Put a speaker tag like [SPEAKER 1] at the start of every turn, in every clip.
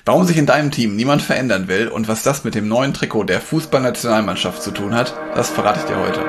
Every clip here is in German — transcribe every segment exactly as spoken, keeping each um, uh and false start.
[SPEAKER 1] Warum sich in deinem Team niemand verändern will und was das mit dem neuen Trikot der Fußballnationalmannschaft zu tun hat, das verrate ich dir heute.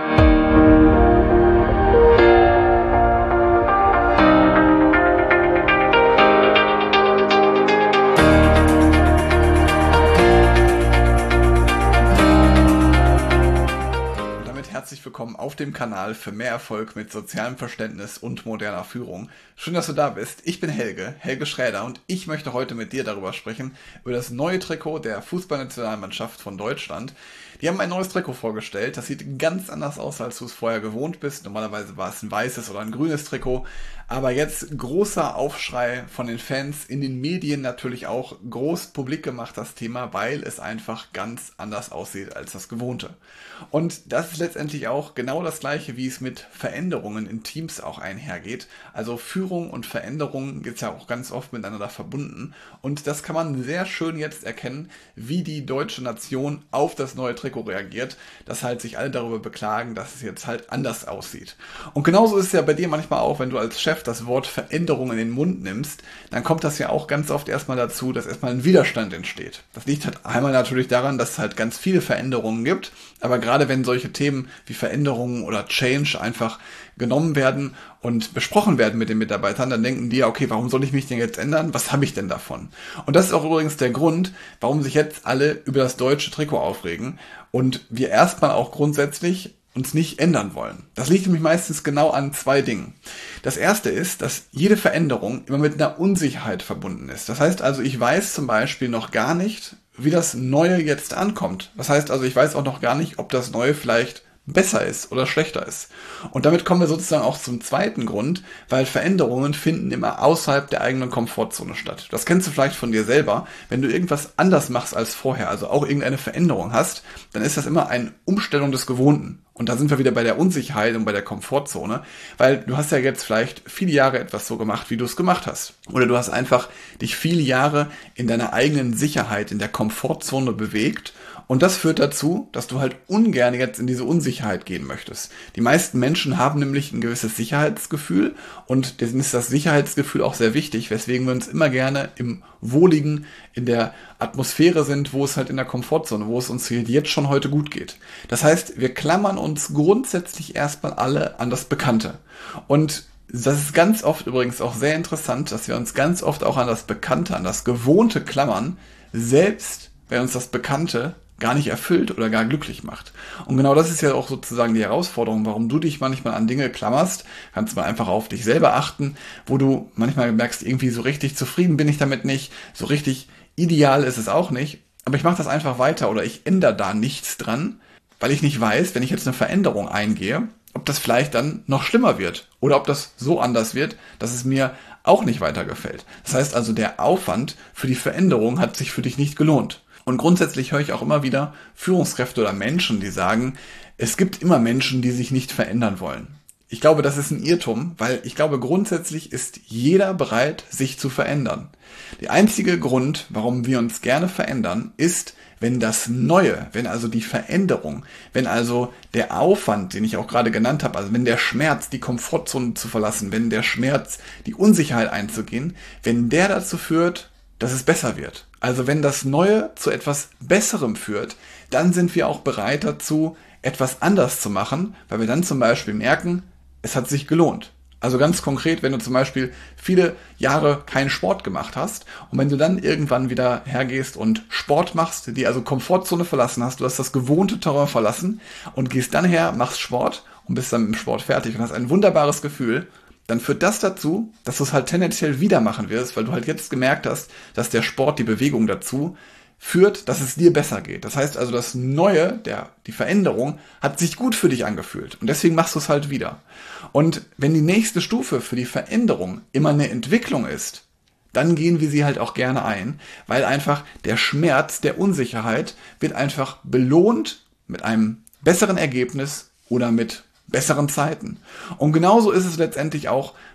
[SPEAKER 1] Herzlich willkommen auf dem Kanal für mehr Erfolg mit sozialem Verständnis und moderner Führung. Schön, dass du da bist. Ich bin Helge, Helge Schräder, und ich möchte heute mit dir darüber sprechen, über das neue Trikot der Fußballnationalmannschaft von Deutschland. Die haben ein neues Trikot vorgestellt. Das sieht ganz anders aus, als du es vorher gewohnt bist. Normalerweise war es ein weißes oder ein grünes Trikot. Aber jetzt großer Aufschrei von den Fans, in den Medien natürlich auch groß publik gemacht, das Thema, weil es einfach ganz anders aussieht als das Gewohnte. Und das ist letztendlich auch genau das Gleiche, wie es mit Veränderungen in Teams auch einhergeht. Also Führung und Veränderung ist ja auch ganz oft miteinander verbunden. Und das kann man sehr schön jetzt erkennen, wie die deutsche Nation auf das neue Trikot reagiert, dass halt sich alle darüber beklagen, dass es jetzt halt anders aussieht. Und genauso ist es ja bei dir manchmal auch, wenn du als Chef das Wort Veränderung in den Mund nimmst, dann kommt das ja auch ganz oft erstmal dazu, dass erstmal ein Widerstand entsteht. Das liegt halt einmal natürlich daran, dass es halt ganz viele Veränderungen gibt, aber gerade wenn solche Themen wie Veränderungen oder Change einfach genommen werden und besprochen werden mit den Mitarbeitern, dann denken die ja, okay, warum soll ich mich denn jetzt ändern? Was habe ich denn davon? Und das ist auch übrigens der Grund, warum sich jetzt alle über das deutsche Trikot aufregen und wir erstmal auch grundsätzlich uns nicht ändern wollen. Das liegt nämlich meistens genau an zwei Dingen. Das erste ist, dass jede Veränderung immer mit einer Unsicherheit verbunden ist. Das heißt also, ich weiß zum Beispiel noch gar nicht, wie das Neue jetzt ankommt. Das heißt also, ich weiß auch noch gar nicht, ob das Neue vielleicht besser ist oder schlechter ist. Und damit kommen wir sozusagen auch zum zweiten Grund, weil Veränderungen finden immer außerhalb der eigenen Komfortzone statt. Das kennst du vielleicht von dir selber. Wenn du irgendwas anders machst als vorher, also auch irgendeine Veränderung hast, dann ist das immer eine Umstellung des Gewohnten. Und da sind wir wieder bei der Unsicherheit und bei der Komfortzone, weil du hast ja jetzt vielleicht viele Jahre etwas so gemacht, wie du es gemacht hast. Oder du hast einfach dich viele Jahre in deiner eigenen Sicherheit, in der Komfortzone bewegt. Und das führt dazu, dass du halt ungern jetzt in diese Unsicherheit gehen möchtest. Die meisten Menschen haben nämlich ein gewisses Sicherheitsgefühl und denen ist das Sicherheitsgefühl auch sehr wichtig, weswegen wir uns immer gerne im Wohligen, in der Atmosphäre sind, wo es halt in der Komfortzone, wo es uns jetzt schon heute gut geht. Das heißt, wir klammern uns grundsätzlich erstmal alle an das Bekannte. Und das ist ganz oft übrigens auch sehr interessant, dass wir uns ganz oft auch an das Bekannte, an das Gewohnte klammern, selbst wenn uns das Bekannte gar nicht erfüllt oder gar glücklich macht. Und genau das ist ja auch sozusagen die Herausforderung, warum du dich manchmal an Dinge klammerst. Kannst mal einfach auf dich selber achten, wo du manchmal merkst, irgendwie so richtig zufrieden bin ich damit nicht, so richtig ideal ist es auch nicht, aber ich mache das einfach weiter oder ich ändere da nichts dran, weil ich nicht weiß, wenn ich jetzt eine Veränderung eingehe, ob das vielleicht dann noch schlimmer wird oder ob das so anders wird, dass es mir auch nicht weiter gefällt. Das heißt also, der Aufwand für die Veränderung hat sich für dich nicht gelohnt. Und grundsätzlich höre ich auch immer wieder Führungskräfte oder Menschen, die sagen, es gibt immer Menschen, die sich nicht verändern wollen. Ich glaube, das ist ein Irrtum, weil ich glaube, grundsätzlich ist jeder bereit, sich zu verändern. Der einzige Grund, warum wir uns gerne verändern, ist, wenn das Neue, wenn also die Veränderung, wenn also der Aufwand, den ich auch gerade genannt habe, also wenn der Schmerz, die Komfortzone zu verlassen, wenn der Schmerz, die Unsicherheit einzugehen, wenn der dazu führt, dass es besser wird. Also wenn das Neue zu etwas Besserem führt, dann sind wir auch bereit dazu, etwas anders zu machen, weil wir dann zum Beispiel merken, es hat sich gelohnt. Also ganz konkret, wenn du zum Beispiel viele Jahre keinen Sport gemacht hast und wenn du dann irgendwann wieder hergehst und Sport machst, die also Komfortzone verlassen hast, du hast das gewohnte Terrain verlassen und gehst dann her, machst Sport und bist dann mit dem Sport fertig und hast ein wunderbares Gefühl, dann führt das dazu, dass du es halt tendenziell wieder machen wirst, weil du halt jetzt gemerkt hast, dass der Sport, die Bewegung dazu führt, dass es dir besser geht. Das heißt also, das Neue, der, die Veränderung, hat sich gut für dich angefühlt und deswegen machst du es halt wieder. Und wenn die nächste Stufe für die Veränderung immer eine Entwicklung ist, dann gehen wir sie halt auch gerne ein, weil einfach der Schmerz der Unsicherheit wird einfach belohnt mit einem besseren Ergebnis oder mit besseren Zeiten. Und genauso ist es letztendlich auch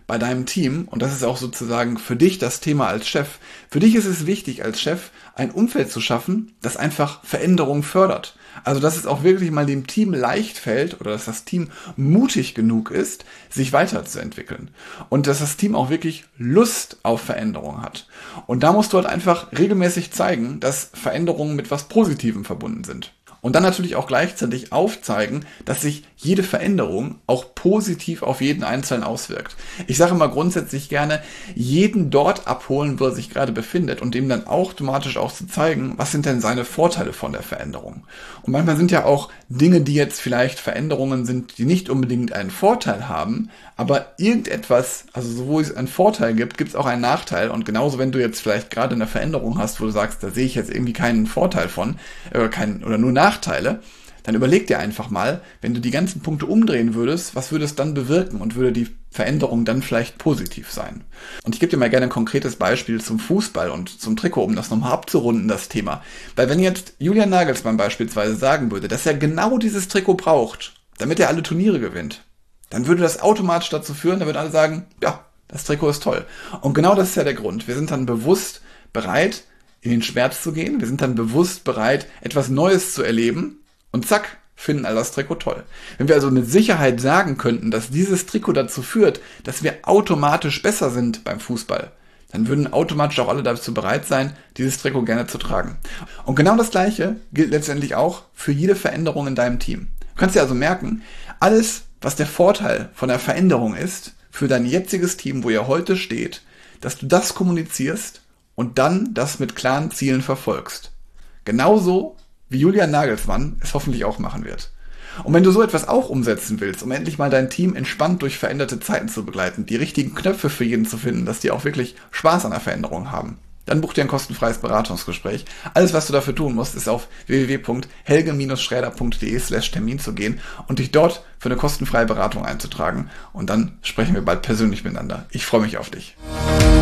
[SPEAKER 1] bei deinem Team, und das ist auch sozusagen für dich das Thema als Chef, für dich ist es wichtig als Chef, ein Umfeld zu schaffen, das einfach Veränderung fördert. Also dass es auch wirklich mal dem Team leicht fällt oder dass das Team mutig genug ist, sich weiterzuentwickeln. Und dass das Team auch wirklich Lust auf Veränderung hat. Und da musst du halt einfach regelmäßig zeigen, dass Veränderungen mit was Positivem verbunden sind. Und dann natürlich auch gleichzeitig aufzeigen, dass sich jede Veränderung auch positiv auf jeden Einzelnen auswirkt. Ich sage immer grundsätzlich gerne, jeden dort abholen, wo er sich gerade befindet und dem dann automatisch auch zu zeigen, was sind denn seine Vorteile von der Veränderung. Und manchmal sind ja auch Dinge, die jetzt vielleicht Veränderungen sind, die nicht unbedingt einen Vorteil haben, aber irgendetwas, also wo es einen Vorteil gibt, gibt es auch einen Nachteil. Und genauso, wenn du jetzt vielleicht gerade eine Veränderung hast, wo du sagst, da sehe ich jetzt irgendwie keinen Vorteil von, oder, kein, oder nur Nachteile, dann überleg dir einfach mal, wenn du die ganzen Punkte umdrehen würdest, was würde es dann bewirken und würde die Veränderung dann vielleicht positiv sein? Und ich gebe dir mal gerne ein konkretes Beispiel zum Fußball und zum Trikot, um das nochmal abzurunden, das Thema. Weil wenn jetzt Julian Nagelsmann beispielsweise sagen würde, dass er genau dieses Trikot braucht, damit er alle Turniere gewinnt, dann würde das automatisch dazu führen, da würden alle sagen, ja, das Trikot ist toll. Und genau das ist ja der Grund. Wir sind dann bewusst bereit, in den Schmerz zu gehen. Wir sind dann bewusst bereit, etwas Neues zu erleben. Und zack, finden alle das Trikot toll. Wenn wir also mit Sicherheit sagen könnten, dass dieses Trikot dazu führt, dass wir automatisch besser sind beim Fußball, dann würden automatisch auch alle dazu bereit sein, dieses Trikot gerne zu tragen. Und genau das Gleiche gilt letztendlich auch für jede Veränderung in deinem Team. Du kannst dir also merken, alles, was der Vorteil von der Veränderung ist, für dein jetziges Team, wo ihr heute steht, dass du das kommunizierst und dann das mit klaren Zielen verfolgst. Genauso wie Julian Nagelsmann es hoffentlich auch machen wird. Und wenn du so etwas auch umsetzen willst, um endlich mal dein Team entspannt durch veränderte Zeiten zu begleiten, die richtigen Knöpfe für jeden zu finden, dass die auch wirklich Spaß an der Veränderung haben, dann buch dir ein kostenfreies Beratungsgespräch. Alles, was du dafür tun musst, ist auf w w w punkt helge schräder punkt de slash Termin zu gehen und dich dort für eine kostenfreie Beratung einzutragen. Und dann sprechen wir bald persönlich miteinander. Ich freue mich auf dich.